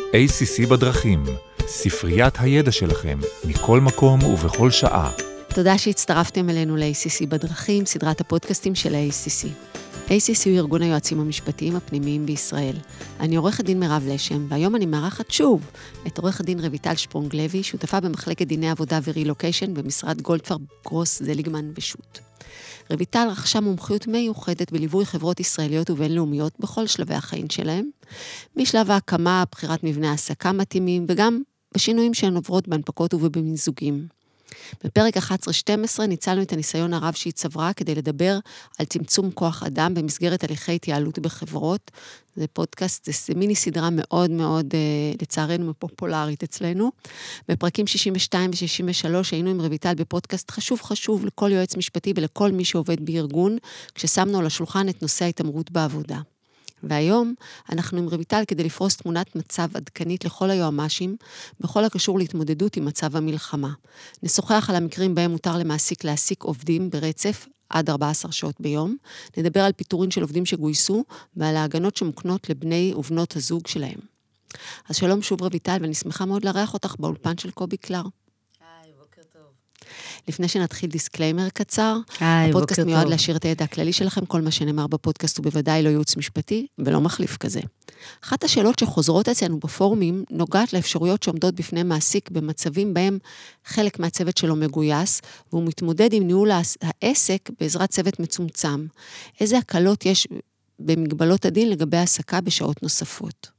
ACC בדרכים, ספריית הידע שלכם, מכל מקום ובכל שעה. תודה שהצטרפתם אלינו ל-ACC בדרכים, סדרת הפודקאסטים של ה-ACC. ACC הוא ארגון היועצים המשפטיים הפנימיים בישראל. אני עורכת דין מירב לשם, והיום אני מארחת שוב את עורכת דין רויטל שפרונג לוי, שותפה במחלקת דיני עבודה ורילוקיישן במשרד גולדפרב, גרוס, זליגמן ושות'. רויטל רכשה מומחיות מיוחדת בליווי חברות ישראליות ובינלאומיות בכל שלבי החיים שלהם, משלב ההקמה, בחירת מבנה העסקה מתאימים, וגם בשינויים שהן עוברות בהנפקות ובמיזוגים. בפרק 11-12 ניצלנו את הניסיון הרב שהיא צברה כדי לדבר על צמצום כוח אדם במסגרת הליכי התייעלות בחברות. זה פודקאסט, זה מיני סדרה מאוד מאוד, לצערנו, פופולרית אצלנו. בפרקים 62 ו-63 היינו עם רויטל בפודקאסט חשוב לכל יועץ משפטי ולכל מי שעובד בארגון, כששמנו על השולחן את נושא ההתעמרות בעבודה. והיום אנחנו עם רויטל כדי לפרוס תמונת מצב עדכנית לכל היועמ"שים, בכל הקשור להתמודדות עם מצב המלחמה. נשוחח על המקרים בהם מותר למעסיק להעסיק עובדים ברצף עד 14 שעות ביום, נדבר על פיטורין של עובדים שגויסו, ועל ההגנות שמוקנות לבני ובנות הזוג שלהם. אז שלום שוב רויטל, ואני שמחה מאוד לארח אותך באולפן של קובי קלר. לפני שנתחיל דיסקליימר קצר, הפודקאסט מיועד להשאיר את הידע הכללי שלכם, כל מה שנאמר בפודקאסט הוא בוודאי לא ייעוץ משפטי, ולא מחליף כזה. אחת השאלות שחוזרות אצלנו בפורומים, נוגעת לאפשרויות שעומדות בפני מעסיק במצבים בהם חלק מהצוות שלו מגויס, והוא מתמודד עם ניהול העסק בעזרת צוות מצומצם. איזה הקלות יש במגבלות הדין לגבי העסקה בשעות נוספות?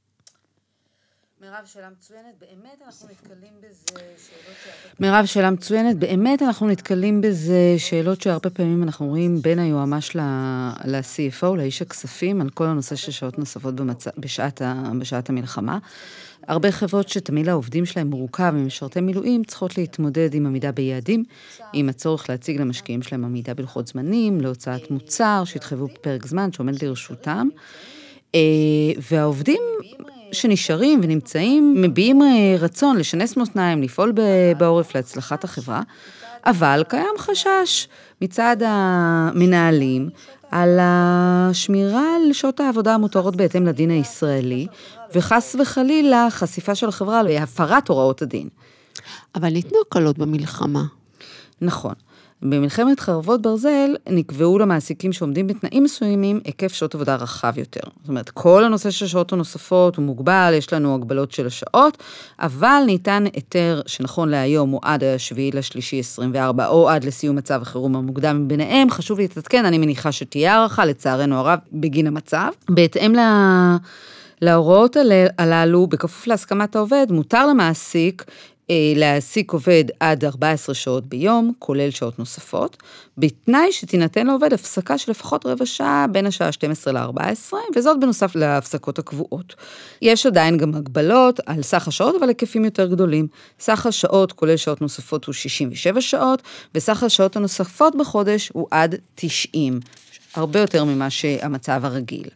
שאלה מצוינת, באמת אנחנו נתקלים בזה שאלות שהרבה פעמים אנחנו רואים בין היועמ"ש ל-CFO, לאיש הכספים, על כל הנושא של שעות נוספות בשעת המלחמה. הרבה חברות שתמיד העובדים שלהם מורכב ממשרתי מילואים, צריכות להתמודד עם עמידה ביעדים, עם הצורך להציג למשקיעים שלהם עמידה בלוחות זמנים, להוצאת מוצר, שהתחייבו בפרק זמן שעומד לרשותם, והעובדים שנשארים ונמצאים, מביעים רצון לשנס מותניים, לפעול בעורף להצלחת החברה, אבל קיים חשש מצד המנהלים על השמירה על שעות העבודה המותרות בהתאם לדין הישראלי, וחס וחלילה חשיפה של החברה להפרת הוראות הדין. אבל ניתנו הקלות במלחמה. נכון. במלחמת חרבות ברזל נקבעו למעסיקים שעומדים בתנאים מסוימים היקף שעות עבודה רחב יותר. זאת אומרת, כל הנושא של שעות הנוספות הוא מוגבל, יש לנו הגבלות של השעות, אבל ניתן היתר שנכון להיום הוא עד 7/3/24 או עד לסיום מצב החירום המוקדם ביניהם. חשוב להתעדכן, אני מניחה שתהיה הערכה לצערנו הרב בגין המצב. בהתאם להוראות הללו, בכפוף להסכמת העובד, מותר למעסיק להעסיק עובד עד 14 שעות ביום, כולל שעות נוספות, בתנאי שתינתן לעובד הפסקה של לפחות רבע שעה בין השעה 12 ל-14, וזאת בנוסף להפסקות הקבועות. יש עדיין גם הגבלות על סך השעות, אבל היקפים יותר גדולים. סך השעות, כולל שעות נוספות, הוא 67 שעות, וסך השעות הנוספות בחודש הוא עד 90, הרבה יותר ממה שהמצב הרגיל.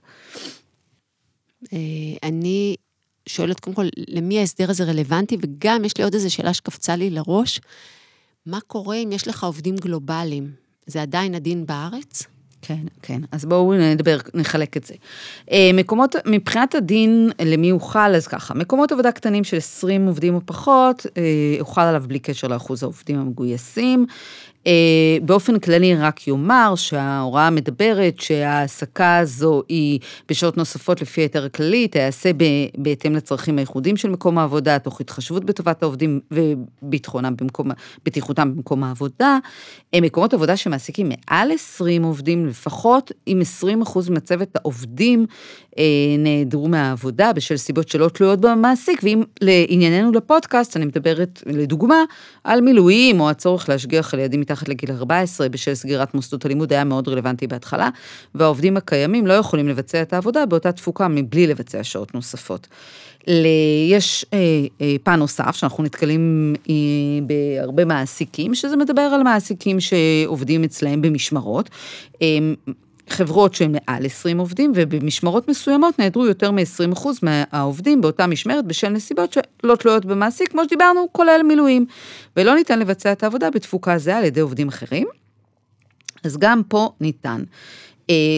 אני שואלת קודם כל, למי ההסדר הזה רלוונטי, וגם יש לי עוד איזו שאלה שקפצה לי לראש, מה קורה אם יש לך עובדים גלובליים? זה עדיין הדין בארץ? כן. אז בואו נחלק את זה. מבחינת הדין, למי הוא חל, אז ככה, מקומות עבודה קטנים של 20 עובדים או פחות, הוא חל עליו בלי קשר לאחוז העובדים המגויסים, באופן כללי רק יאמר שההוראה מדברת שההעסקה הזו היא בשעות נוספות לפי היתר הכללי, תעשה בהתאם לצרכים הייחודיים של מקום העבודה, תוך התחשבות בטובת העובדים ובטיחותם במקום העבודה. מקומות עבודה שמעסיקים מעל 20 עובדים לפחות, עם 20% מצבת העובדים נעדרו מהעבודה בשל סיבות שלא תלויות במעסיק, ואם לענייננו לפודקאסט, אני מדברת לדוגמה על מילואים או הצורך להשגיח על ילדים מתחת לגיל 14 בשל סגירת מוסדות הלימוד היה מאוד רלוונטי בהתחלה, והעובדים הקיימים לא יכולים לבצע את העבודה באותה תפוקה מבלי לבצע שעות נוספות. יש פן נוסף שאנחנו נתקלים בהרבה מעסיקים, שזה מדבר על מעסיקים שעובדים אצלהם במשמרות, חברות שהן מעל 20 עובדים, ובמשמרות מסוימות נעדרו יותר מ-20% מהעובדים באותה משמרת, בשל נסיבות שלא תלויות במעסיק, כמו שדיברנו, כולל מילואים, ולא ניתן לבצע את העבודה בתפוקה זהה על ידי עובדים אחרים. אז גם פה ניתן.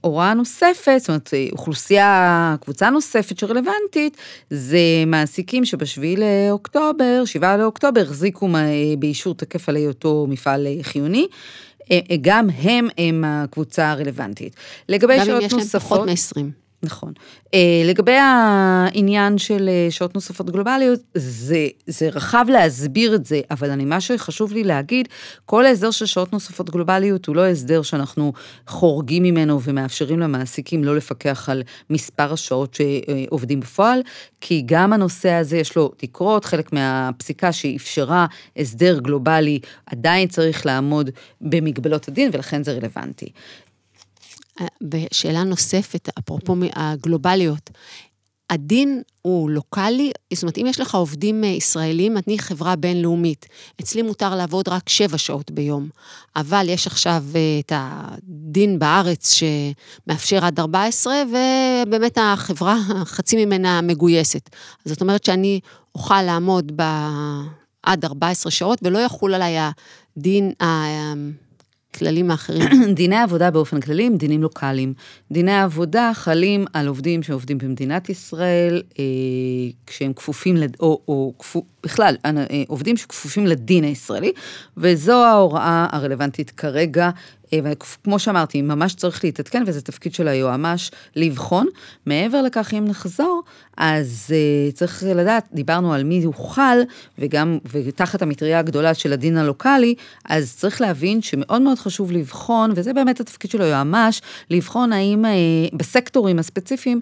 הוראה נוספת, זאת אומרת, קבוצה נוספת שרלוונטית, זה מעסיקים שבשביעי לאוקטובר, 7 לאוקטובר, החזיקו באישור תקף על אותו מפעל חיוני, גם הם הקבוצה הרלוונטית. לגבי שעות נוספות... גם אם יש להם פחות מ-20. נכון. לגבי העניין של שעות נוספות גלובליות, זה רחב להסביר את זה, אבל מה שחשוב לי להגיד, כל ההסדר של שעות נוספות גלובליות, הוא לא הסדר שאנחנו חורגים ממנו ומאפשרים למעסיקים לא לפקח על מספר השעות שעובדים בפועל, כי גם הנושא הזה יש לו תקרות, חלק מהפסיקה שאפשרה הסדר גלובלי, עדיין צריך לעמוד במגבלות הדין, ולכן זה רלוונטי. בשאלה נוספת, אפרופו הגלובליות, הדין הוא לוקלי, זאת אומרת, אם יש לך עובדים ישראלים, אני חברה בינלאומית, אצלי מותר לעבוד רק 7 שעות ביום, אבל יש עכשיו את הדין בארץ שמאפשר עד 14, ובאמת החברה, חצי ממנה מגויסת. אז זאת אומרת שאני אוכל לעמוד עד 14 שעות, ולא יחול עליי הדין כללים האחרים. דיני העבודה באופן כללי הם דינים לוקליים. דיני העבודה חלים על עובדים שעובדים במדינת ישראל, כשהם כפופים, בכלל, עובדים שכפופים לדין הישראלי, וזו ההוראה הרלוונטית כרגע, וכמו שאמרתי, ממש צריך להתעדכן, וזה תפקיד של היועמ"ש לבחון. מעבר לכך, אם נחזור, אז צריך לדעת, דיברנו על מי הוא חל, ותחת המטריה הגדולה של הדין הלוקלי, אז צריך להבין שמאוד מאוד חשוב לבחון, וזה באמת התפקיד של היועמ"ש, לבחון האם בסקטורים הספציפיים,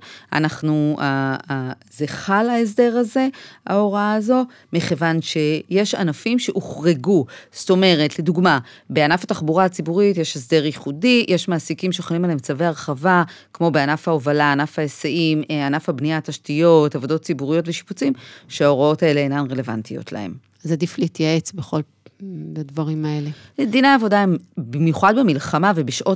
זה חל ההסדר הזה, ההוראה הזו, מכיוון שיש ענפים שהוחרגו, זאת אומרת, לדוגמה, בענף התחבורה הציבורית יש הסדר ייחודי, יש מעסיקים שחלים עליהם צווי הרחבה, כמו בענף ההובלה, ענף ההיסעים, ענף הבנייה, התשתיות, עבודות ציבוריות ושיפוצים, שההוראות האלה אינן רלוונטיות להם. אז עדיף להתייעץ בכל הדברים האלה. דיני העבודה הם במיוחד במלחמה ובשעות,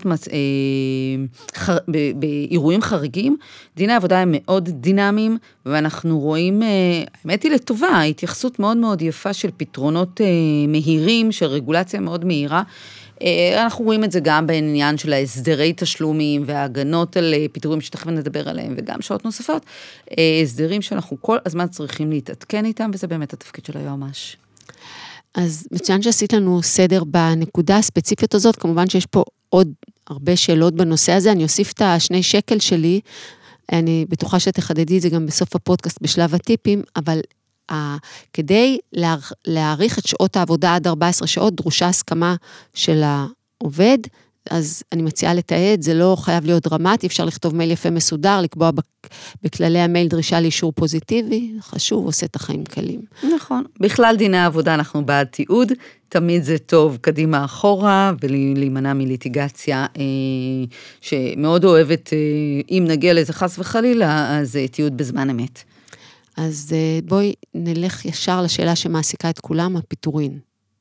באירועים חריגים, דיני העבודה הם מאוד דינמיים, ואנחנו רואים, האמת היא לטובה, התייחסות מאוד מאוד יפה של פתרונות מהירים, של רגולציה מאוד מהירה, אנחנו רואים את זה גם בעניין של ההסדרי תשלומים וההגנות על פיטורים שתכף נדבר עליהם, וגם שעות נוספות, הסדרים שאנחנו כל הזמן צריכים להתעדכן איתם, וזה באמת התפקיד של היועמ"ש. אז מצוין שעשית לנו סדר בנקודה הספציפית הזאת, כמובן שיש פה עוד הרבה שאלות בנושא הזה, אני אוסיף את 2 שקל שלי, אני בטוחה שתחדדי את זה גם בסוף הפודקאסט בשלב הטיפים, אבל כדי להאריך את שעות העבודה עד 14 שעות, דרושה הסכמה של העובד, אז אני מציעה לתעד, זה לא חייב להיות דרמטי, אפשר לכתוב מייל יפה מסודר, לקבוע בכללי המייל דרישה לאישור פוזיטיבי, חשוב, עושה את החיים קלים. נכון, בכלל דיני העבודה אנחנו בעד תיעוד, תמיד זה טוב קדימה אחורה, ולהימנע מליטיגציה שמאוד אוהבת, אם נגיע לזה חס וחלילה, אז תיעוד בזמן אמת. אז בואי נלך ישר לשאלה שמעסיקה את כולם, הפיטורין.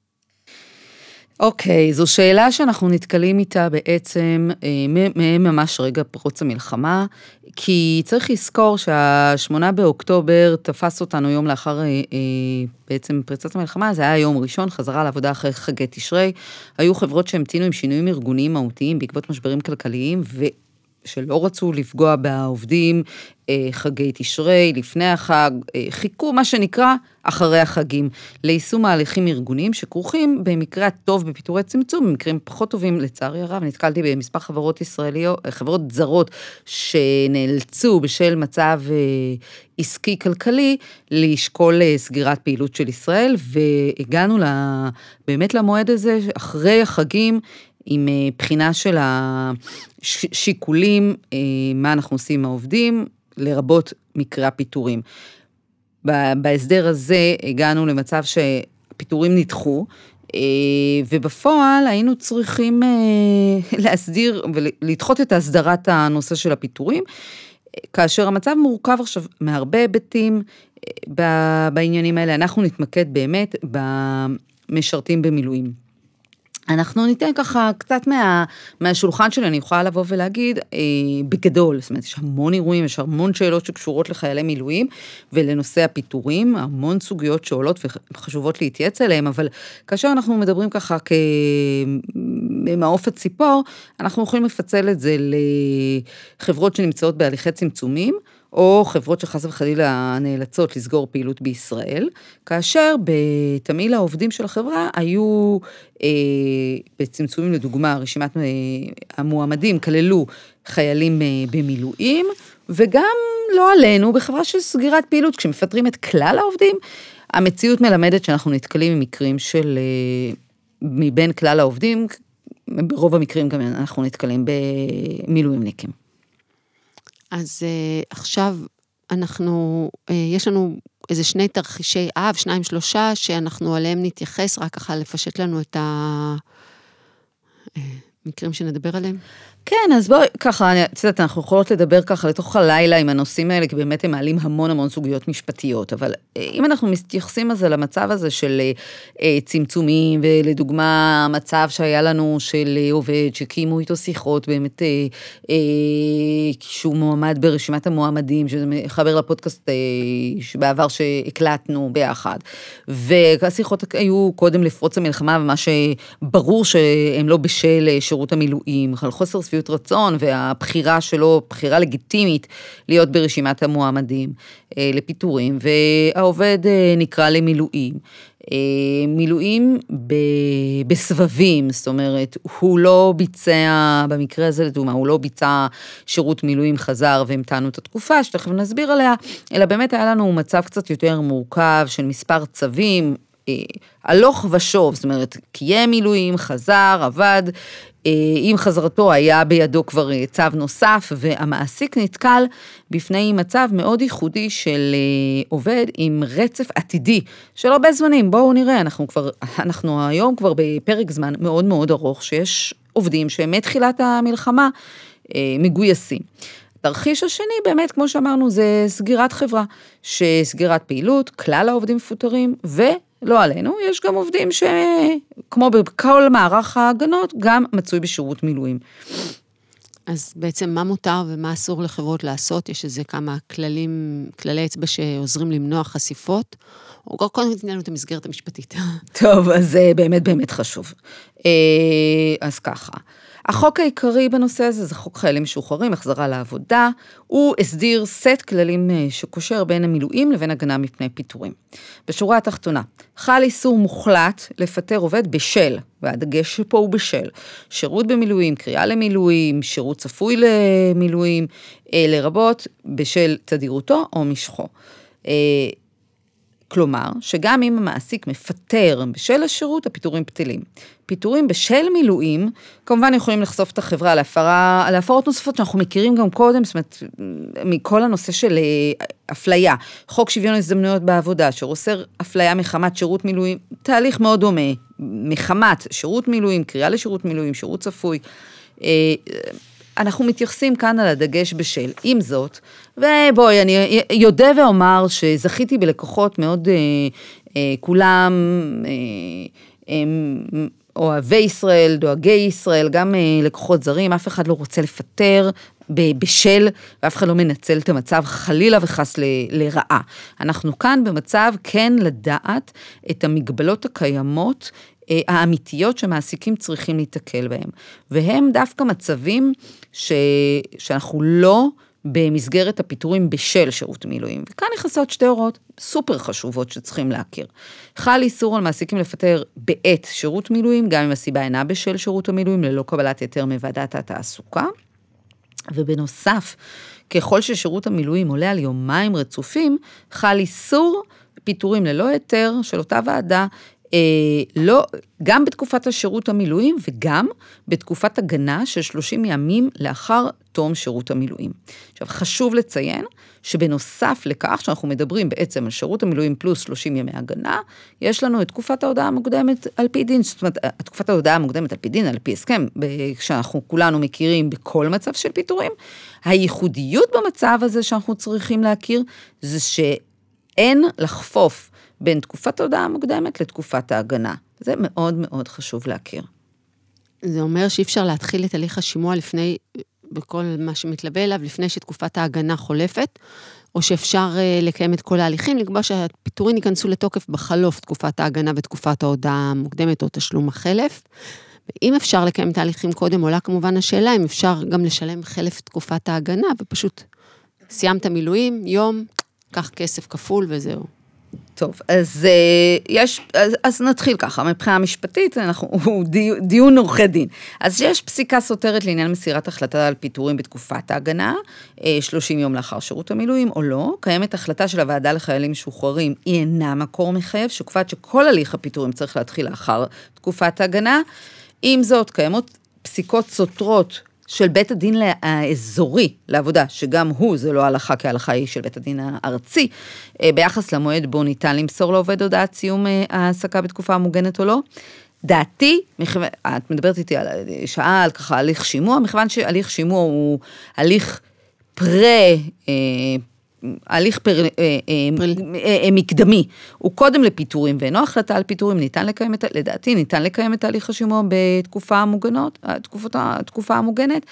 אוקיי, זו שאלה שאנחנו נתקלים איתה בעצם ממש רגע פרוץ המלחמה, כי צריך לזכור שה8 באוקטובר תפס אותנו יום לאחר בעצם פריצת המלחמה, זה היה יום ראשון, חזרה לעבודה אחרי חגי תשרי, היו חברות שהמתינו עם שינויים ארגוניים מהותיים בעקבות משברים כלכליים, שלא רצו לפגוע בעובדים, חגי תשרי, לפני החג, חיכו מה שנקרא אחרי החגים, ליישום ההליכים ארגוניים שכרוכים במקרה הטוב בפיטורי צמצום, במקרים פחות טובים לצערי הרב, נתקלתי במספר חברות ישראליות, חברות זרות שנאלצו בשל מצב עסקי כלכלי, לשקול סגירת פעילות של ישראל, והגענו באמת למועד הזה, אחרי החגים, עם בחינה של השיקולים, מה אנחנו עושים עם העובדים, לרבות מקרה הפיטורים. בהסדר הזה הגענו למצב שהפיטורים נדחו, ובפועל היינו צריכים להסדיר ולדחות את הסדרת הנושא של הפיטורים, כאשר המצב מורכב עכשיו מהרבה היבטים בעניינים האלה, אנחנו נתמקד באמת במשרתים במילואים. אנחנו ניתן ככה קצת מהשולחן שלי, אני יכולה לבוא ולהגיד, בגדול, זאת אומרת, יש המון אירועים, יש המון שאלות שקשורות לחיילי מילואים, ולנושא הפיטורים, המון סוגיות שעולות וחשובות להתייעץ אליהם, אבל כאשר אנחנו מדברים ככה כמעוף הציפור, אנחנו יכולים לפצל את זה לחברות שנמצאות בהליכי צמצומים, או חברות שחס וחלילה נאלצות לסגור פעילות בישראל, כאשר בתמהיל העובדים של החברה היו בצמצומים לדוגמה, רשימת המועמדים כללו חיילים במילואים, וגם לא עלינו בחברה של סגירת פעילות, כשמפטרים את כלל העובדים, המציאות מלמדת שאנחנו נתקלים עם מקרים של מבין כלל העובדים, ברוב המקרים גם אנחנו נתקלים במילואימניקים. אז עכשיו יש לנו איזה 2 תרחישי אב, 2-3, שאנחנו עליהם נתייחס, רק ככה לפשט לנו את המקרים שנדבר עליהם. כן, אז בואי, ככה, אנחנו יכולות לדבר ככה לתוך הלילה עם הנושאים האלה, כי באמת הם מעלים המון סוגיות משפטיות, אבל אם אנחנו מתייחסים אז למצב הזה של צמצומים, ולדוגמה, המצב שהיה לנו של עובד, שקיימו איתו שיחות, באמת, שהוא מועמד ברשימת המועמדים, שזה מחבר לפודקאסט שבעבר שהקלטנו ביחד, והשיחות היו קודם לפרוץ המלחמה, ומה שברור שהם לא בשל שירות המילואים, על חוסר סביבות רצון, והבחירה שלו, בחירה לגיטימית, להיות ברשימת המועמדים לפיטורים, והעובד נקרא למילואים. מילואים בסבבים, זאת אומרת, הוא לא ביצע, במקרה הזה לדוגמה, הוא לא ביצע שירות מילואים חזר, והמתנו את התקופה, שתכף נסביר עליה, אלא באמת היה לנו מצב קצת יותר מורכב, של מספר צווים, הלוך ושוב, זאת אומרת, קיים מילואים, חזר, עבד, עם חזרתו היה בידו כבר צו נוסף, והמעסיק נתקל בפני מצב מאוד ייחודי של עובד עם רצף עתידי, של הרבה זמנים. בואו נראה, אנחנו היום כבר בפרק זמן מאוד ארוך, שיש עובדים שהם מתחילת המלחמה מגויסים. התרחיש השני, באמת, כמו שאמרנו, זה סגירת חברה, שסגירת פעילות, כלל העובדים מפוטרים, ולא עלינו, יש גם עובדים שכמו בכל מערך ההגנות, גם מצוי בשירות מילואים. אז בעצם מה מותר ומה אסור לחברות לעשות? יש איזה כמה כללי אצבע שעוזרים למנוע חשיפות, או קודם נתננו את המסגרת המשפטית. טוב, אז זה באמת חשוב. אז ככה. החוק העיקרי בנושא הזה, זה חוק חיילים משוחררים, החזרה לעבודה, הוא הסדיר סט כללים שקושר בין המילואים לבין הגנה מפני פיטורים. בשורה התחתונה, חל איסור מוחלט לפטר עובד בשל, והדגש שפה הוא בשל, שירות במילואים, קריאה למילואים, שירות צפוי למילואים, לרבות בשל תדירותו או משכו. כלומר, שגם אם המעסיק מפטר בשל השירות, הפיטורים פתילים. פיטורים בשל מילואים, כמובן יכולים לחשוף את החברה להפרות נוספות שאנחנו מכירים גם קודם, זאת אומרת, מכל הנושא של אפליה, חוק שוויון הזדמנויות בעבודה, שאוסר אפליה מחמת שירות מילואים, תהליך מאוד דומה, מחמת שירות מילואים, קריאה לשירות מילואים, שירות צפוי, אנחנו מתייחסים כאן על הדגש בשל. עם זאת, ובואי, אני יודע ואומר שזכיתי בלקוחות מאוד, כולם אוהבי ישראל, דואגי ישראל, גם לקוחות זרים, אף אחד לא רוצה לפטר בשל, ואף אחד לא מנצל את המצב חלילה וחס לרעה. אנחנו כאן במצב כן לדעת את המגבלות הקיימות, האמיתיות שמעסיקים צריכים להתקל בהם. והם דווקא מצבים שאנחנו לא במסגרת הפיטורים בשל שירות מילואים. וכאן נכנסות 2 הוראות סופר חשובות שצריכים להכיר. חל איסור על מעסיקים לפטר בעת שירות מילואים, גם אם הסיבה אינה בשל שירות המילואים, ללא קבלת היתר מוועדת התעסוקה. ובנוסף, ככל ששירות המילואים עולה על יומיים רצופים, חל איסור פיטורים ללא היתר של אותה ועדה, גם בתקופת השירות המילואים וגם בתקופת הגנה של 30 ימים לאחר תום שירות המילואים. עכשיו, חשוב לציין שבנוסף לכך שאנחנו מדברים בעצם על שירות המילואים פלוס 30 ימי הגנה, יש לנו את תקופת ההודעה המוקדמת על פי דין, זאת אומרת, תקופת ההודעה המוקדמת על פי דין, על פי הסכם, שאנחנו כולנו מכירים בכל מצב של פיטורים. הייחודיות במצב הזה שאנחנו צריכים להכיר, זה שאין לחפוף בין תקופת ההודעה המוקדמת לתקופת ההגנה. זה מאוד חשוב להכיר. זה אומר שאי אפשר להתחיל את הליך השימוע לפני, בכל מה שמתלווה אליו, לפני שתקופת ההגנה חולפת, או שאפשר לקיים את כל ההליכים, לקבוע שהפיטורים ייכנסו לתוקף בחלוף תקופת ההגנה ותקופת ההודעה המוקדמת או תשלום החלף. ואם אפשר לקיים את ההליכים קודם, עולה כמובן השאלה, אם אפשר גם לשלם חלף תקופת ההגנה, ופשוט סיימת מילואים, יום, קח כסף כפול וזהו. טוב, אז נתחיל ככה, מבחינה משפטית, הוא דיון עורכי דין. אז יש פסיקה סותרת לעניין מסירת החלטה על פיטורים בתקופת ההגנה, 30 יום לאחר שירות המילואים או לא, קיימת החלטה של הוועדה לחיילים משוחררים, היא אינה מקור מחייב, שקובעת שכל הליך הפיטורים צריך להתחיל לאחר תקופת ההגנה, עם זאת, קיימות פסיקות סותרות, של בית הדין האזורי לעבודה, שגם הוא, זה לא הלכה כהלכה היא של בית הדין הארצי, ביחס למועד בו ניתן למסור לעובד הודעת סיום העסקה בתקופה המוגנת או לא. דעתי, את מדברת איתי על שעה, על ככה הליך שימוע, מכיוון שהליך שימוע הוא הליך מקדמי, הוא קודם לפיטורים, ואינו החלטה על פיטורים, לדעתי ניתן לקיים את הליך השימוע בתקופה המוגנת,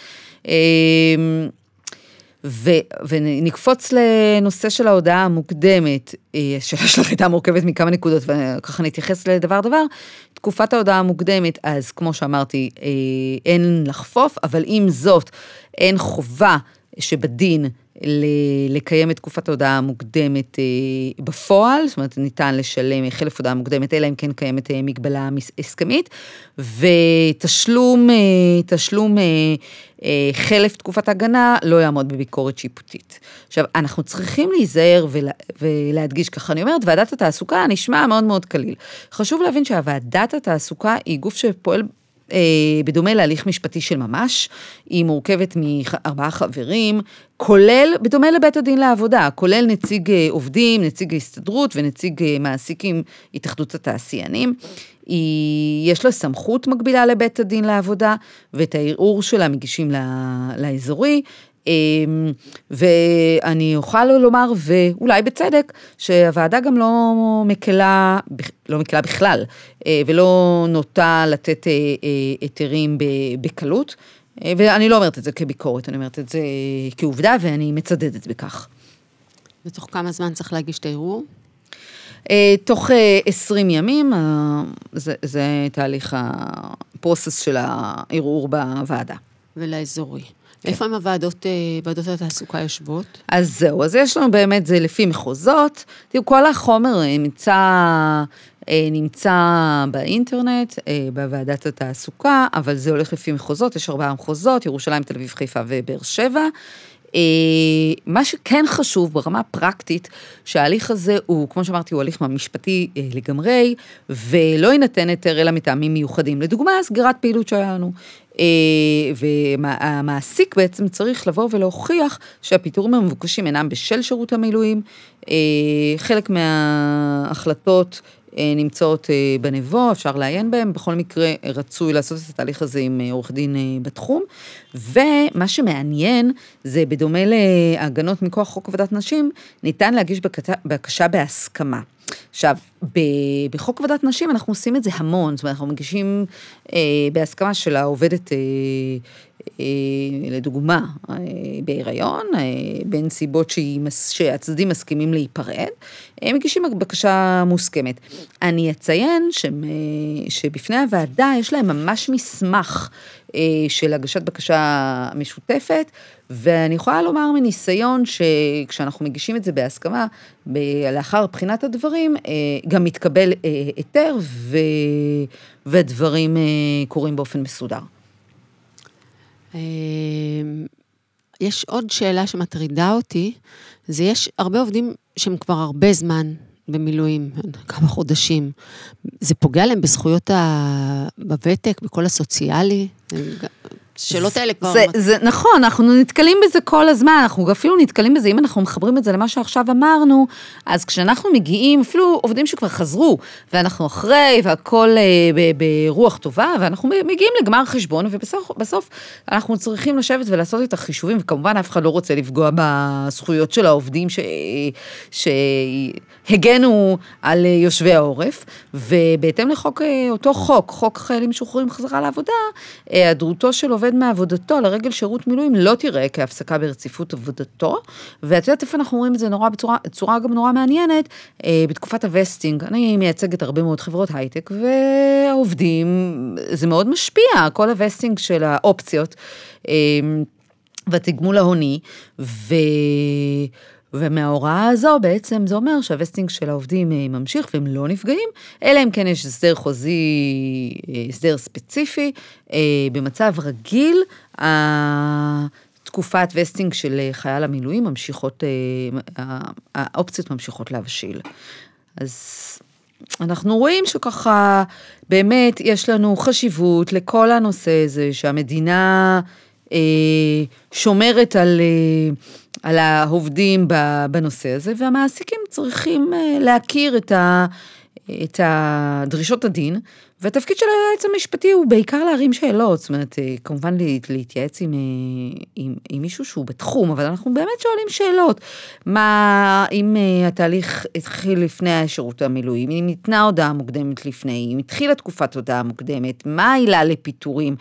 ונקפוץ לנושא של ההודעה המוקדמת, שלך הייתה מורכבת מכמה נקודות, וככה נתייחס לדבר, תקופת ההודעה המוקדמת, אז כמו שאמרתי, אין לחפוף, אבל עם זאת, אין חובה שבדין, לקיים את תקופת ההודעה המוקדמת בפועל, זאת אומרת, ניתן לשלם חלף הודעה מוקדמת, אלא אם כן קיימת מגבלה הסכמית, ותשלום חלף תקופת הגנה לא יעמוד בביקורת שיפוטית. עכשיו, אנחנו צריכים להיזהר ולהדגיש ככה, אני אומרת, ועדת התעסוקה נשמע מאוד מאוד קליל. חשוב להבין שהוועדת התעסוקה היא גוף שפועל בדומה להליך משפטי של ממש, היא מורכבת מ4 חברים, כולל, בדומה לבית הדין לעבודה, כולל נציג עובדים, נציג ההסתדרות ונציג מעסיקים, התאחדות התעשיינים, יש לה סמכות מקבילה לבית הדין לעבודה, ואת הערעור שלה מגישים לאזורי, ואני אוכל לומר, ואולי בצדק, שהוועדה גם לא מקלה בכלל, ולא נוטה לתת היתרים בקלות, ואני לא אומרת את זה כביקורת, אני אומרת את זה כעובדה, ואני מצדדת בכך. בתוך כמה זמן צריך להגיש את הערעור? תוך 20 ימים, זה תהליך הפרוסס של הערעור בוועדה. ולאזורי. איפה הם ועדות התעסוקה יושבות? אז זהו, אז יש לנו באמת, זה לפי מחוזות, תראו, כל החומר נמצא באינטרנט, בוועדת התעסוקה, אבל זה הולך לפי מחוזות, יש 4 מחוזות, ירושלים, תל אביב, חיפה ובאר שבע. מה שכן חשוב ברמה פרקטית, שההליך הזה הוא, כמו שאמרתי, הוא הליך משפטי לגמרי, ולא יינתן היתר אלא מטעמים מיוחדים. לדוגמה, סגירת פעילות שלנו. והמעסיק בעצם צריך לבוא ולהוכיח שהפיטורים המבוקשים אינם בשל שירות המילואים, חלק מההחלטות נמצאות בנבו, אפשר לעיין בהם, בכל מקרה רצוי לעשות את התהליך הזה עם עורך דין בתחום, ומה שמעניין זה בדומה להגנות מכוח חוק עבודת נשים, ניתן להגיש בקשה בהסכמה. עכשיו, בחוק עבודת נשים אנחנו עושים את זה המון, זאת אומרת, אנחנו מגישים בהסכמה של העובדת, לדוגמה, בהיריון, בין סיבות שהצדדים מסכימים להיפרד, מגישים בקשה מוסכמת. אני אציין שבפני הוועדה יש להם ממש מסמך של הגשת בקשה משותפת, ואני יכולה לומר מניסיון שכשאנחנו מגישים את זה בהסכמה, לאחר בחינת הדברים, גם מתקבל היתר ודברים קורים באופן מסודר. יש עוד שאלה שמטרידה אותי, זה יש הרבה עובדים שהם כבר הרבה זמן במילואים, כמה חודשים. זה פוגע להם בזכויות בוותק, בכל הסוציאלי? השאלות האלה כבר... זה נכון, אנחנו נתקלים בזה כל הזמן, אנחנו אפילו נתקלים בזה, אם אנחנו מחברים את זה למה שעכשיו אמרנו, אז כשאנחנו מגיעים, אפילו עובדים שכבר חזרו, ואנחנו אחרי, והכל ברוח טובה, ואנחנו מגיעים לגמר חשבון, ובסוף אנחנו צריכים לשבת ולעשות את החישובים, וכמובן אף אחד לא רוצה לפגוע בזכויות של העובדים שהגנו על יושבי העורף, ובהתאם לחוק, אותו חוק חיילים משוחררים חזרה לעבודה, היעדרותו של עובד מעבודתו לרגל שירות מילואים לא תראה כהפסקה ברציפות עבודתו, ואת יודעת איפה אנחנו רואים את זה בצורה גם נורא מעניינת, בתקופת הווסטינג, אני מייצגת הרבה מאוד חברות הייטק, והעובדים, זה מאוד משפיע, כל הווסטינג של האופציות, והתגמול ההוני, ומההוראה הזו בעצם זה אומר שהווסטינג של העובדים ממשיך והם לא נפגעים, אלא אם כן יש הסדר חוזי, הסדר ספציפי, במצב רגיל, תקופת וסטינג של חייל המילואים ממשיכות, האופציות ממשיכות להבשיל. אז אנחנו רואים שככה באמת יש לנו חשיבות לכל הנושא הזה, שהמדינה שומרת על העובדים בנושא הזה, והמעסיקים צריכים להכיר את הדרישות הדין, והתפקיד של היועץ המשפטי הוא בעיקר להרים שאלות, זאת אומרת, כמובן להתייעץ עם מישהו שהוא בתחום, אבל אנחנו באמת שואלים שאלות, מה, אם התהליך התחיל לפני השירות המילואים, אם ניתנה הודעה מוקדמת לפני, אם התחילה תקופת הודעה מוקדמת, מה העילה לפיטורים,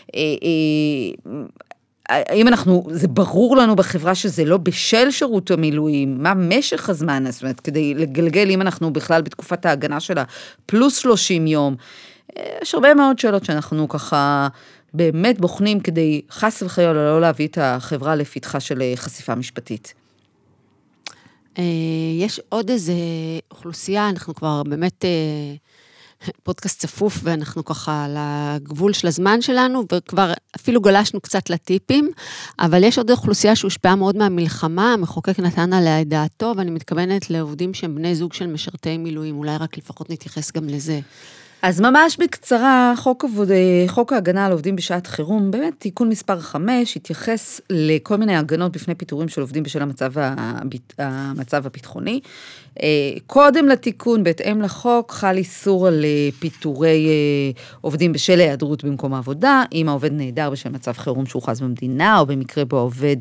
האם זה ברור לנו בחברה שזה לא בשל שירות המילואים, מה משך הזמן, זאת אומרת, כדי לגלגל אם אנחנו בכלל בתקופת ההגנה שלה, פלוס 30 יום, יש הרבה מאוד שאלות שאנחנו ככה באמת בוחנים כדי חס וחלילה לא להביא את החברה לפתחה של חשיפה משפטית. יש עוד איזה אוכלוסייה, אנחנו כבר באמת פודקאסט צפוף, ואנחנו ככה על הגבול של הזמן שלנו, וכבר אפילו גלשנו קצת לטיפים, אבל יש עוד אוכלוסייה שהושפעה מאוד מהמלחמה, המחוקק נתן עליה את דעתו, ואני מתכוונת לעובדים שהם בני זוג של משרתי מילואים, אולי רק לפחות נתייחס גם לזה. אז ממש בקצרה, חוק ההגנה על עובדים בשעת חירום, באמת תיקון מספר 5, התייחס לכל מיני הגנות בפני פיטורים של עובדים בשל המצב הביטחוני. קודם לתיקון, בהתאם לחוק, חל איסור על פיטורי עובדים בשל היעדרות במקום העבודה, אם העובד נעדר בשל מצב חירום שהוכרז במדינה, או במקרה בו העובד,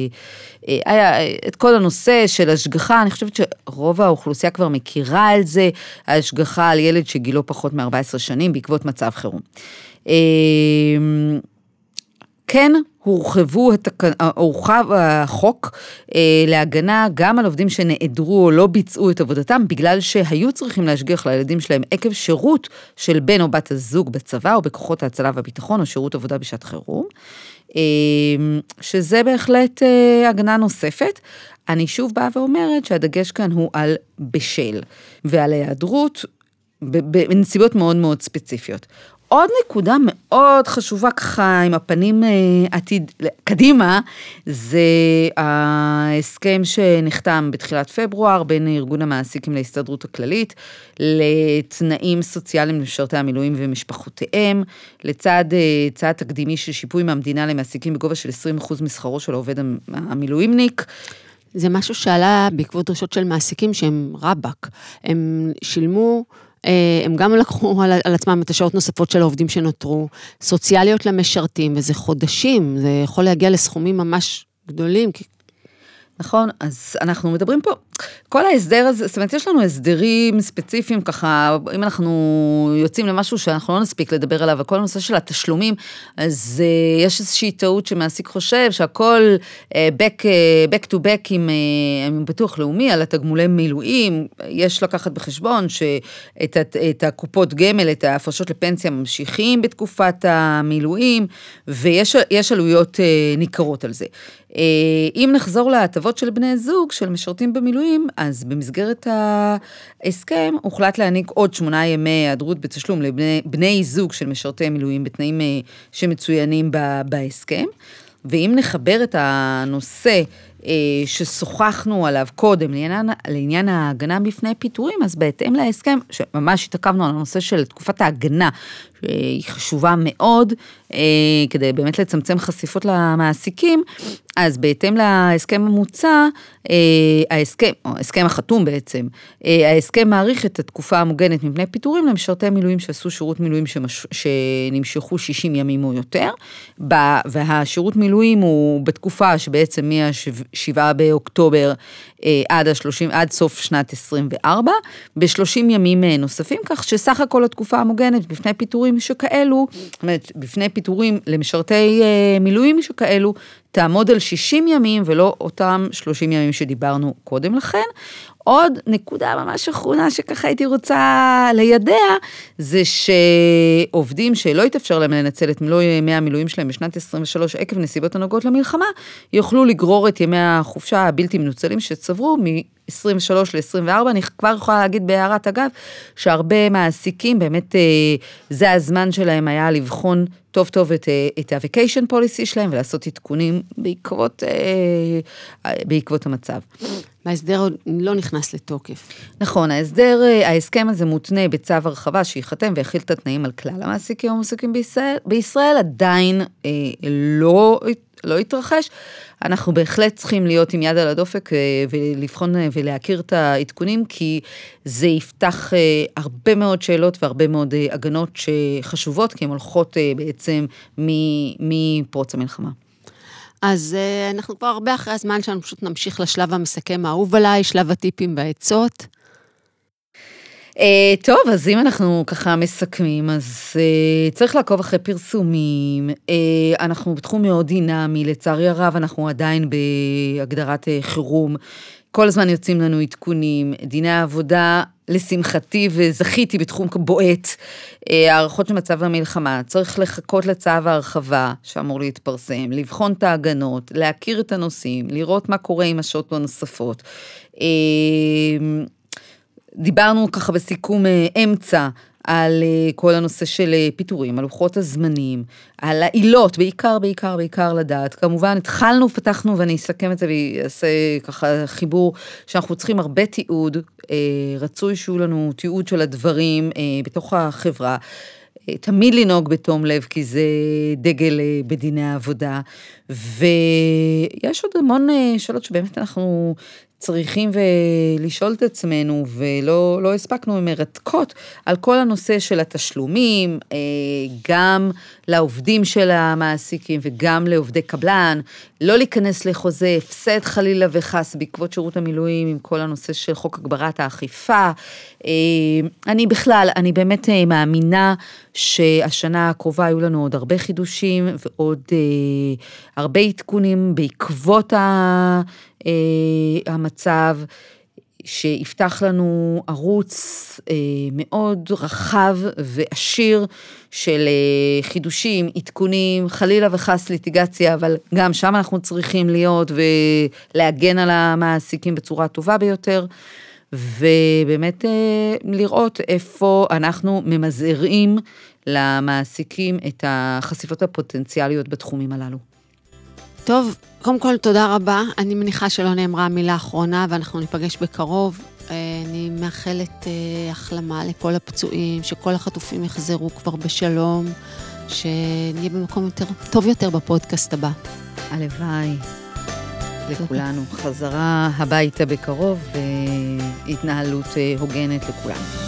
את כל הנושא של השגחה, אני חושבת שרוב האוכלוסייה כבר מכירה על זה, ההשגחה על ילד שגילו פחות מ-14 שנים, בעקבות מצב חירום. כן, הורחב החוק להגנה גם על עובדים שנעדרו או לא ביצעו את עבודתם, בגלל שהיו צריכים להשגיח לילדים שלהם עקב שירות של בן או בת הזוג בצבא, או בכוחות ההצלה והביטחון, או שירות עבודה בשעת חירום, שזה בהחלט הגנה נוספת. אני שוב באה ואומרת שהדגש כאן הוא על בשל, ועל ההיעדרות בנסיבות מאוד מאוד ספציפיות. עוד נקודה מאוד חשובה ככה עם הפנים קדימה, זה ההסכם שנחתם בתחילת פברואר בין ארגון המעסיקים להסתדרות הכללית, לתנאים סוציאליים למשרתי המילואים ומשפחותיהם, לצד צעד תקדימי של שיפוי מהמדינה למעסיקים בגובה של 20% משכרו של העובד המילואימניק. זה משהו שעלה בעקבות דרישות של מעסיקים שהם רבק, הם שילמו, הם גם לקחו על עצמם את השעות נוספות של העובדים שנותרו, סוציאליות למשרתים, וזה חודשים, זה יכול להגיע לסכומים ממש גדולים. נכון, אז אנחנו מדברים פה, כל ההסדר הזה, זאת אומרת, יש לנו הסדרים ספציפיים ככה, אם אנחנו יוצאים למשהו שאנחנו לא נספיק לדבר עליו, וכל הנושא של התשלומים, אז יש איזושהי טעות שמעסיק חושב, שהכל back to back עם ביטוח לאומי, על התגמולי מילואים, יש לקחת בחשבון שאת הקופות גמל, את ההפרשות לפנסיה ממשיכים בתקופת המילואים, ויש עלויות ניכרות על זה. אם נחזור להטבות של בני זוג, של משרתים במילואים, אז במסגרת ההסכם, הוחלט להעניק עוד 8 ימי היעדרות בתשלום לבני זוג של משרתי מילואים, בתנאים שמצוינים בהסכם, ואם נחבר את הנושא ששוחחנו עליו קודם, לעניין ההגנה בפני פיטורים, אז בהתאם להסכם, שממש התעכבנו על הנושא של תקופת ההגנה, שהיא חשובה מאוד, כדי באמת לצמצם חשיפות למעסיקים, אז בהתאם להסכם המוצע, ההסכם החתום בעצם, ההסכם מעריך את התקופה המוגנת מפני פיטורים למשרתי מילואים שעשו שירות מילואים שנמשכו 60 ימים או יותר, והשירות מילואים הוא בתקופה שבעצם מ-7 באוקטובר עד סוף שנת 24, ב-30 ימים נוספים, כך שסך הכל התקופה המוגנת בפני פיטורים שכאלו, זאת אומרת, בפני פיטורים למשרתי מילואים שכאלו, תעמוד על 60 ימים ולא אותם 30 ימים שדיברנו קודם לכן. עוד נקודה ממש אחרונה שככה הייתי רוצה לידע, זה שעובדים שלא יתאפשר להם לנצל את מלוא ימי המילואים שלהם בשנת 23 עקב נסיבות הנוגעות למלחמה, יוכלו לגרור את ימי החופשה הבלתי מנוצלים שצברו מ-23 ל-24. אני כבר יכולה להגיד בהערת אגב, שהרבה מעסיקים באמת זה הזמן שלהם היה לבחון טוב טוב את ה-vacation policy שלהם ולעשות עדכונים בעקבות המצב. ההסדר לא נכנס לתוקף. נכון, ההסכם הזה מותנה בצו הרחבה שיחתם והכיל את התנאים על כלל המעסיקים המועסקים בישראל, עדיין לא יתרחש. אנחנו בהחלט צריכים להיות עם יד על הדופק ולבחון ולהכיר את העדכונים, כי זה יפתח הרבה מאוד שאלות והרבה מאוד הגנות שחשובות, כי הן הולכות בעצם מפרוץ המלחמה. אז אנחנו כבר הרבה אחרי הזמן שלנו פשוט נמשיך לשלב המסכם האהוב עליי, שלב הטיפים והעצות. טוב, אז אם אנחנו ככה מסכמים, אז צריך לעקוב אחרי פרסומים, אנחנו בתחום מאוד דינמי, לצערי הרב אנחנו עדיין בהגדרת חירום, כל הזמן יוצאים לנו עדכונים, דיני העבודה, לשמחתי וזכיתי בתחום בועט, הערכות של מצב המלחמה, צריך לחכות לצו ההרחבה שאמור להתפרסם, לבחון את ההגנות, להכיר את הנושאים, לראות מה קורה עם השעות הנוספות. דיברנו ככה בסיכום אמצע על כל הנושא של פיטורים, על לוחות הזמנים, על העילות, בעיקר לדעת. כמובן, התחלנו ופתחנו, ואני אסכם את זה ויעשה ככה חיבור, שאנחנו צריכים הרבה תיעוד, רצוי שיהיו לנו תיעוד של הדברים בתוך החברה, תמיד לנהוג בתום לב, כי זה דגל בדיני העבודה, ויש עוד המון שאלות שבאמת אנחנו צריכים ולשאול את עצמנו, ולא הספקנו, הן מרתקות על כל הנושא של התשלומים, גם לעובדים של המעסיקים וגם לעובדי קבלן, לא להיכנס לחוזה, הפסד חלילה וחס בעקבות שירות המילואים, עם כל הנושא של חוק הגברת האכיפה. אני באמת מאמינה שהשנה הקרובה היו לנו עוד הרבה חידושים, ועוד הרבה עדכונים בעקבות המצב, שיפתח לנו ערוץ מאוד רחב ועשיר של חידושים, עדכונים, חלילה וחס ליטיגציה, אבל גם שם אנחנו צריכים להיות ולהגן על המעסיקים בצורה טובה ביותר, ובאמת לראות איפה אנחנו ממזערים למעסיקים את החשיפות הפוטנציאליות בתחומים הללו. טוב, קודם כל תודה רבה, אני מניחה שלא נאמרה המילה האחרונה, ואנחנו ניפגש בקרוב. אני מאחלת החלמה לכל הפצועים, שכל החטופים יחזרו כבר בשלום, שנהיה במקום טוב יותר בפודקאסט הבא. הלוואי לכולנו, חזרה הביתה בקרוב, והתנהלות הוגנת לכולנו.